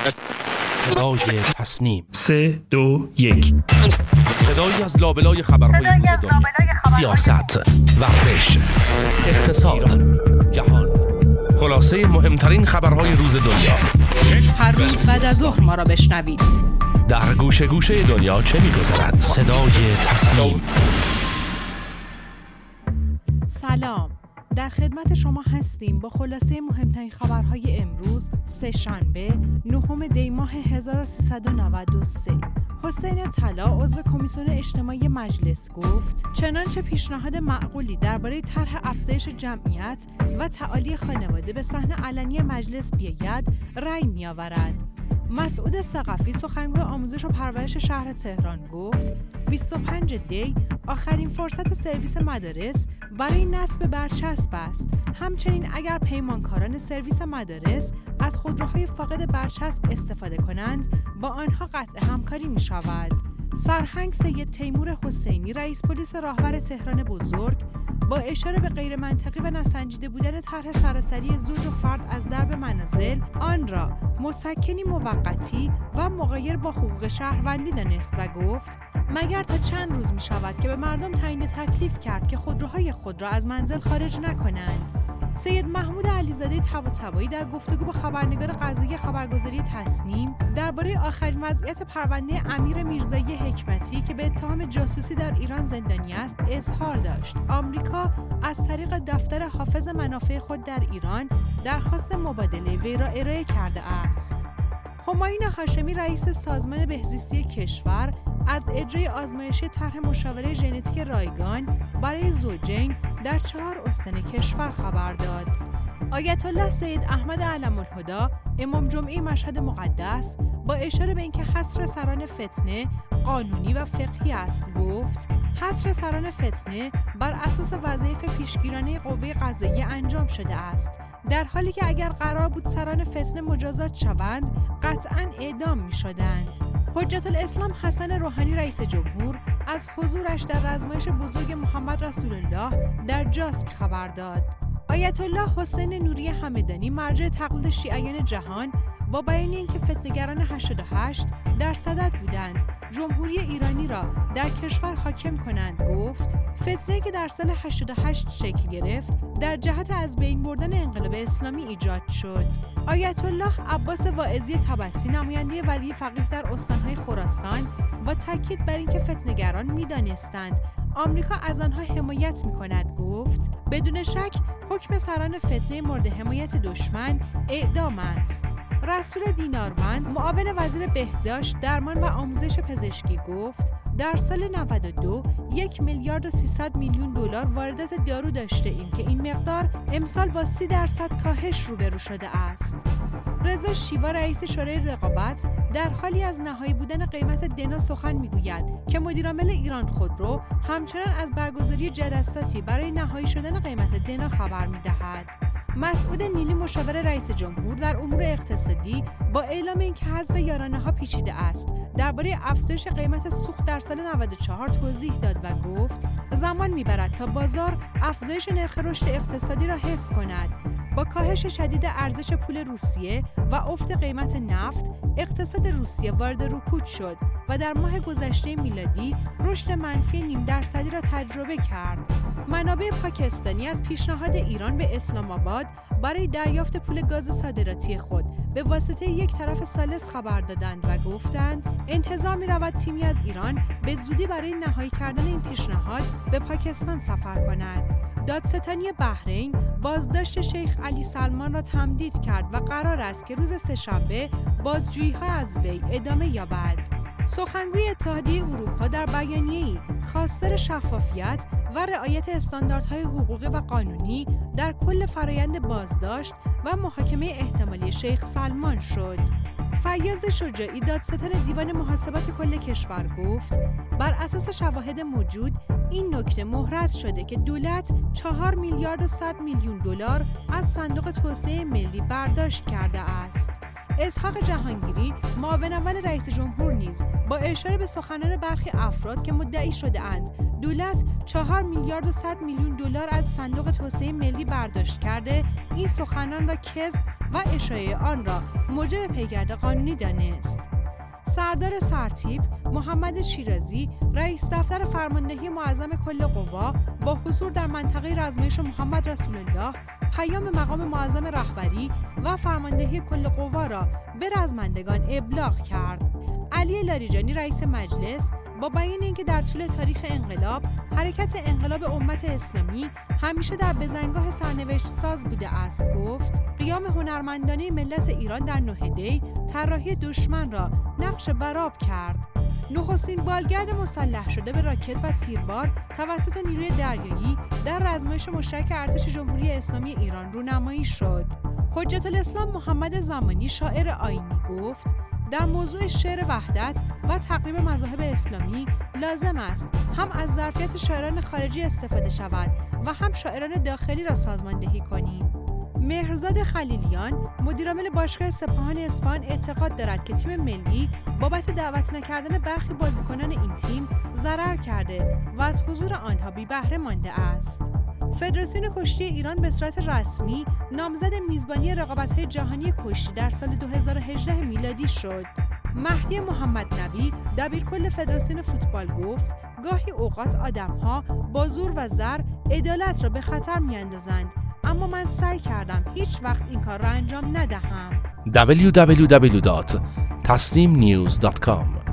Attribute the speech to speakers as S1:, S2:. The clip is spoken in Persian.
S1: صدای تصنیم
S2: 3 2 1
S1: صدایی از لابلای خبرهای روز دنیا، سیاست، ورزش، اقتصاد، جهان، خلاصه مهمترین خبرهای روز دنیا.
S3: هر روز بعد از ظهر ما را بشنوید.
S1: در گوشه گوشه دنیا چه می‌گذرد؟ صدای تصنیم.
S3: سلام، در خدمت شما هستیم با خلاصه مهمترین خبرهای امروز سه‌شنبه 9 دی ماه 1393. حسین طلا عضو کمیسیون اجتماعی مجلس گفت چنانچه پیشنهاد معقولی درباره طرح افزایش جمعیت و تعالی خانواده به صحنه علنی مجلس بیاید رأی می‌آورد. مسعود ثقفی سخنگوی آموزش و پرورش شهر تهران گفت 25 دی آخرین فرصت سرویس مدارس برای نصب برچسب است. همچنین اگر پیمانکاران سرویس مدارس از خودروهای فاقد برچسب استفاده کنند با آنها قطع همکاری می شود. سرهنگ سید تیمور حسینی رئیس پلیس راهور تهران بزرگ با اشاره به غیر منطقی و نسنجیده بودن طرح سراسری زوج و فرد از درب منازل آن را مسکنی موقتی و مغایر با حقوق شهروندی دانست و گفت مگر تا چند روز می شود که به مردم تعیین تکلیف کرد که خودروهای خود را از منزل خارج نکنند. سید محمود علیزاده طباطبایی در گفتگو با خبرنگار قضایی خبرگزاری تصنیم درباره آخرین وضعیت پرونده امیر میرزایی حکمتی که به اتهام جاسوسی در ایران زندانی است اظهار داشت. آمریکا از طریق دفتر حافظ منافع خود در ایران درخواست مبادله وی را ارائه کرده است. همایون هاشمی رئیس سازمان بهزیستی کشور از اجرای آزمایشی طرح مشاوره ژنتیک رایگان برای زوجین در 4 استان کشور خبر داد. آیت الله سید احمد علم‌الهدی امام جمعه مشهد مقدس با اشاره به اینکه حصر سران فتنه قانونی و فقهی است گفت حصر سران فتنه بر اساس وظایف پیشگیرانه قوه قضاییه انجام شده است، در حالی که اگر قرار بود سران فتنه مجازات شوند قطعاً اعدام می شدند. حجت الاسلام حسن روحانی رئیس جمهور از حضورش در رزمایش بزرگ محمد رسول الله در جاسک خبر داد. آیت الله حسین نوری همدانی مرجع تقلید شیعیان جهان با بیان اینکه فتنه‌گران 88 در صدد بودند جمهوری ایرانی را در کشور حاکم کنند گفت فتنه‌ای که در سال 88 شکل گرفت در جهت از بین بردن انقلاب اسلامی ایجاد شد. آیت الله عباس واعظی طبسی نماینده ولی فقیه در استان‌های خراسان با تاکید بر اینکه فتنه‌گران می‌دانستند آمریکا از آنها حمایت می‌کند گفت بدون شک حکم سران فتنه مورد حمایت دشمن اعدام است. رسول دیناروند معاون وزیر بهداشت درمان و آموزش پزشکی گفت در سال 92 1 میلیارد و 300 میلیون دلار واردات دارو داشته ایم که این مقدار امسال با 30% کاهش روبرو شده است. رضا شیوا رئیس شورای رقابت در حالی از نهایی بودن قیمت دنا سخن میگوید که مدیرعامل ایران خودرو همچنان از برگزاری جلساتی برای نهایی شدن قیمت دنا خبر میدهد. مسعود نیلی مشاور رئیس جمهور در امور اقتصادی با اعلام اینکه حذف یارانه‌ها پیچیده است درباره افزایش قیمت سوخت در سال 94 توضیح داد و گفت زمان میبرد تا بازار افزایش نرخ رشد اقتصادی را حس کند. با کاهش شدید ارزش پول روسیه و افت قیمت نفت اقتصاد روسیه وارد رکود شد و در ماه گذشته میلادی رشد منفی 0.5% را تجربه کرد. منابع پاکستانی از پیشنهاد ایران به اسلام آباد برای دریافت پول گاز صادراتی خود به واسطه یک طرف ثالث خبر دادند و گفتند انتظار می‌رود تیمی از ایران به زودی برای نهایی کردن این پیشنهاد به پاکستان سفر کند. دادستانی بحرین بازداشت شیخ علی سلمان را تمدید کرد و قرار است که روز سه‌شنبه بازجویی‌ها از وی ادامه یابد. سخنگوی اتحادیه اروپا در بیانیه‌ای خواستار شفافیت و رعایت استانداردهای حقوقی و قانونی در کل فرایند بازداشت و محاکمه احتمالی شیخ سلمان شد. فیاض شجاعی دادستان دیوان محاسبات کل کشور گفت بر اساس شواهد موجود این نکته محرز شده که دولت 4 میلیارد و 100 میلیون دلار از صندوق توسعه ملی برداشت کرده است. اسحاق جهانگیری معاون اول رئیس جمهور نیز با اشاره به سخنان برخی افراد که مدعی شده اند دولت 4 میلیارد و 100 میلیون دلار از صندوق توسعه ملی برداشت کرده، این سخنان را کذب و اشاعه آن را موجب پیگرد قانونی دانست. سردار سرتیپ محمد شیرازی رئیس دفتر فرماندهی معظم کل قوا با حضور در منطقه رزمایش محمد رسول الله پیام مقام معظم رهبری و فرماندهی کل قوا را به رزمندگان ابلاغ کرد. علی لاریجانی رئیس مجلس با بیان اینکه در طول تاریخ انقلاب حرکت انقلاب امت اسلامی همیشه در بزنگاه سرنوشت ساز بوده است گفت قیام هنرمندانه ملت ایران در 9 دی طراحی دشمن را نقش برآب کرد. نخستین بالگرد مسلح شده به راکت و تیربار توسط نیروی دریایی در رزمایش مشترک ارتش جمهوری اسلامی ایران رونمایی شد. حجت الاسلام محمد زمانی شاعر آیینی گفت در موضوع شعر وحدت و تقریب مذاهب اسلامی لازم است هم از ظرفیت شاعران خارجی استفاده شود و هم شاعران داخلی را سازماندهی کنیم. مهرزاد خلیلیان مدیرعامل باشگاه سپاهان اصفهان اعتقاد دارد که تیم ملی بابت دعوت نکردن برخی بازیکنان این تیم ضرر کرده و از حضور آنها بی بهره مانده است. فدراسیون کشتی ایران به صورت رسمی نامزد میزبانی رقابت‌های جهانی کشتی در سال 2018 میلادی شد. مهدی محمد نبی دبیرکل فدراسیون فوتبال گفت گاهی اوقات آدم‌ها با زور و زر عدالت را به خطر می‌اندازند، اما من سعی کردم هیچ وقت این کار را انجام ندهم.
S1: www.tasneemnews.com